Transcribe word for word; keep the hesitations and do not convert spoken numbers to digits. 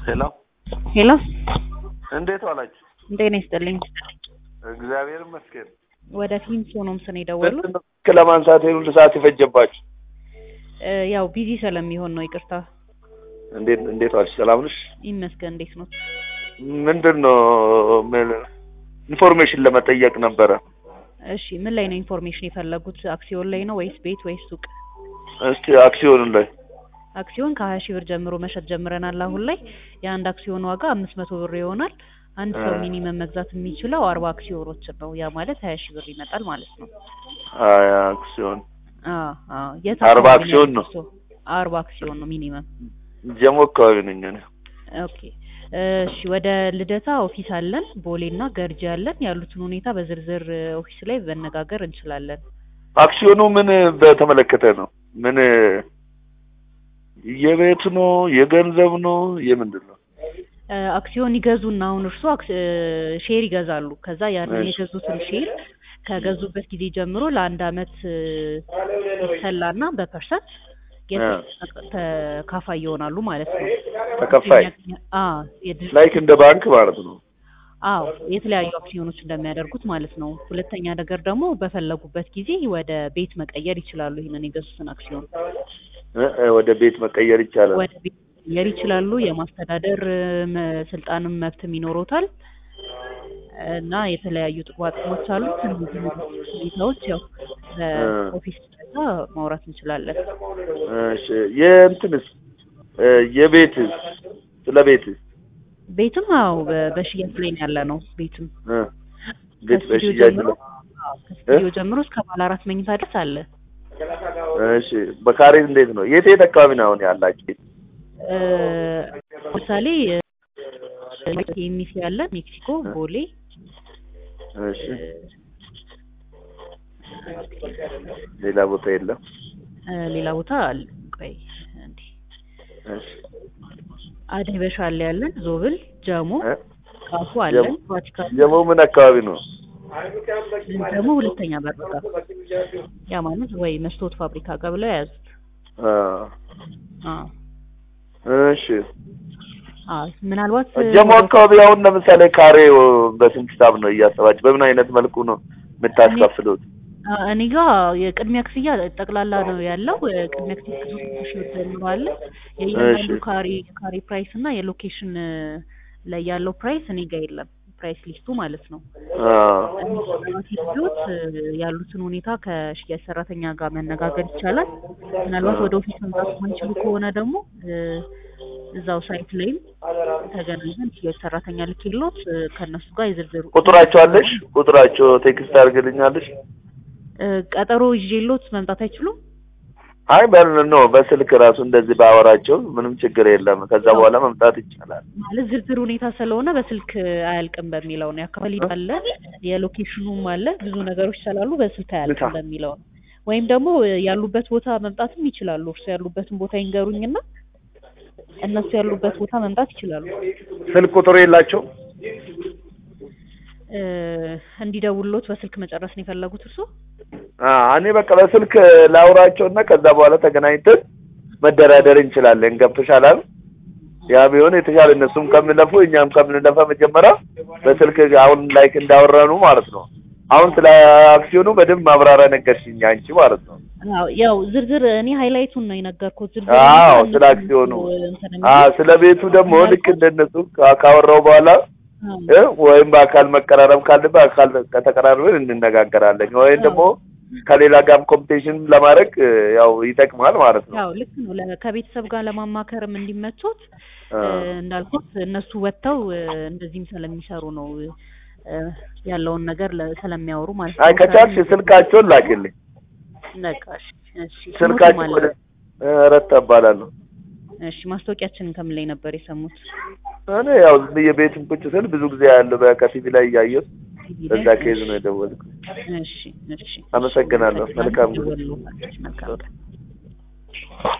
ሄሎ ሄሎ እንዴት ዋላችሁ? እንዴት ነሽ? ጥልኝ እግዚአብሔር ይመስገን። ወደ ፊልም ሆኖም ስነ ደወሉ ለማንሳት ሁሉ ሰዓት ይፈጀባችሁ? ያው ቢዚ ስለሚሆን ነው። ይቅርታ። እንዴት እንዴት ዋልሽ? ሰላም ነሽ? ይመስገን። እንዴት ነው? ምንድነው ኢንፎርሜሽን ለመጠየቅ ነበረ። እሺ ምን ላይ ነው ኢንፎርሜሽን የፈለጉት? አክሲዮን ላይ ነው ወይስ ቤት ወይስ ሱቅ? እስቲ አክሲዮን ላይ። አክሲዮን ከሀያ ሺህ ብር ጀምሮ መሸጥ ጀምረናል። አሁን ላይ የአንድ አክሲዮን ዋጋ አምስት መቶ ብር ይሆናል። አንድ ሰው ሚኒመም መግዛት የሚችለው አርባ አክሲዮኖችን ነው። ያ ማለት ሀያ ሺህ ብር ይመጣል ማለት ነው። አያ አክሲዮን አዎ አዎ የት አርባ አክሲዮን ነው? አርባ አክሲዮን ነው ሚኒመም። ጀሞ አካባቢ ነኝ እኔ። ኦኬ እሺ ወደ ልደታ ኦፊስ አለን፣ ቦሌና ገርጂ አለን። ያሉትን ሁኔታ በዝርዝር ኦፊስ ላይ በነጋገር እንችላለን። አክሲዮኑ ምን በተመለከተ ነው? ምን የቤት ነው የገንዘብ ነው የምንድን ነው? አክሲዮን ይገዙና አሁን እርሱ ሼር ይገዛሉ። ከዛ ያንን የገዙትን ሼር ከገዙበት ጊዜ ጀምሮ ለአንድ አመት ይሰላና በፐርሰንት ተካፋይ ይሆናሉ ማለት ነው። ተካፋይ? አዎ ላይክ እንደ ባንክ ማለት ነው። አዎ የተለያዩ አክሲዮኖች እንደሚያደርጉት ማለት ነው። ሁለተኛ ነገር ደግሞ በፈለጉበት ጊዜ ወደ ቤት መቀየር ይችላሉ። ይሄንን የገዙትን አክሲዮን ወደ ቤት መቀየር ይቻላል። ወደ ቤት መቀየር ይችላሉ። የማስተዳደር ስልጣንም መብትም ይኖሮታል እና የተለያዩ ጥቅሞች አሉት። እነዚህ ሁኔታዎች ያው በኦፊስ ደረጃ ማውራት እንችላለን። እሺ የእንትንስ የቤት ስለ ቤት ቤትም አዎ በሽያጭ ላይ ያለ ነው። ቤትም ቤት በሽያጭ ነው። ከስቱዲዮ ጀምሮ እስከ ባለ አራት መኝታ ድረስ አለ። እሺ በካሬ እንዴት ነው? የት የት አካባቢ ነው አሁን ያላችሁ? ለምሳሌ የሚሲ ያለ ሜክሲኮ ቦሌ። እሺ ሌላ ቦታ የለም? ሌላ ቦታ አለ። ቆይ እንዴ እሺ አዲስ በሻለ ያለን ዞብል ጀሞ ካፉ አለን። ቫቲካን ጀሞ ምን አካባቢ ነው? ደግሞ ሁለተኛ በርጋ ያ ማለት ወይ መስቶት ፋብሪካ ጋር ብለው ያዙት። አዎ አዎ እሺ አዎ ምናልባት ጀሞ አካባቢ አሁን ለምሳሌ ካሬው በስንት ሂሳብ ነው እያሰባችሁ? በምን አይነት መልኩ ነው የምታስከፍሉት? እኔ ጋር የቅድሚያ ክፍያ ጠቅላላ ነው ያለው። ቅድሚያ ክፍያ ሶስት ሺህ ብር ነው አለ። የእያንዳንዱ ካሬ ካሬ ፕራይስ እና የሎኬሽን ላይ ያለው ፕራይስ እኔ ጋር የለም። ፕራይስ ሊስቱ ማለት ነው። አዎ ያሉትን ሁኔታ ከሽያጭ ሰራተኛ ጋር መነጋገር ይቻላል። ምናልባት ወደ ኦፊስ መምጣት ማንችሉ ከሆነ ደግሞ እዛው ሳይት ላይም ተገናኝተን ሽያጭ ሰራተኛ ልክሎት ከነሱ ጋር ይዝርዝሩ። ቁጥራቸው አለሽ? ቁጥራቸው ቴክስት አድርግልኛለሽ? ቀጠሮ ይዤሎት መምጣት አይችሉም? አይ በል ነው በስልክ ራሱ እንደዚህ ባወራቸው ምንም ችግር የለም። ከዛ በኋላ መምጣት ይቻላል። ማለት ዝርዝር ሁኔታ ስለሆነ በስልክ አያልቅም በሚለው ነው። ያካፈል አለ የሎኬሽኑም አለ ብዙ ነገሮች ስላሉ በስልክ አያልቅም በሚለው ነው። ወይም ደግሞ ያሉበት ቦታ መምጣትም ይችላሉ። እርሱ ያሉበትን ቦታ ይንገሩኝና እነሱ ያሉበት ቦታ መምጣት ይችላሉ። ስልክ ቁጥር የላቸው? እንዲደውሉት በስልክ መጨረስ ነው የፈለጉት እርሱ? አዎ እኔ በቃ በስልክ ላውራቸውና ከዛ በኋላ ተገናኝተን መደራደር እንችላለን። ገብቶሻል አይደል? ያ ቢሆን የተሻለ እነሱም ከምንለፉ እኛም ከምንለፋ መጀመሪያ በስልክ አሁን ላይክ እንዳወራኑ ማለት ነው። አሁን ስለ አክሲዮኑ በደንብ ማብራሪያ ነገርሽኝ አንቺ ማለት ነው። አዎ ያው ዝርዝር እኔ ሃይላይቱን ነው የነገርኩት። ዝርዝር አዎ ስለ አክሲዮኑ አዎ ስለ ቤቱ ደግሞ ልክ እንደነሱ ካወራው በኋላ ወይም በአካል መቀራረብ ካለበት በአካል ከተቀራረብን እንነጋገራለን። ወይም ደግሞ ከሌላ ጋርም ኮምፒቲሽን ለማድረግ ያው ይጠቅማል ማለት ነው። ያው ልክ ነው። ከቤተሰብ ጋር ለማማከርም እንዲመቹት እንዳልኩት እነሱ ወጥተው እንደዚህም ስለሚሰሩ ነው ያለውን ነገር ስለሚያወሩ ማለት ነው። አይ ከቻልሽ ስልካቸውን ላኪልኝ። ነቃሽ እሺ ስልካቸው ወደ ረታ እባላለሁ። እሺ ማስታወቂያችንን ከምን ላይ ነበር የሰሙት? እኔ ያው የቤትም ቁጭ ስል ብዙ ጊዜ ያለው በከቲቪ ላይ ያየው በዛ ኬዝ ነው የደወልኩት። እሺ እሺ አመሰግናለሁ። መልካም መልካም